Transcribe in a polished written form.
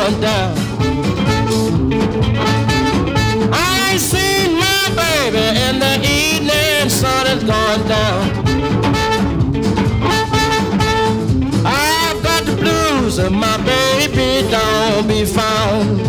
gone down. I ain't seen my baby and the evening sun has gone down. I've got the blues and my baby don't be found.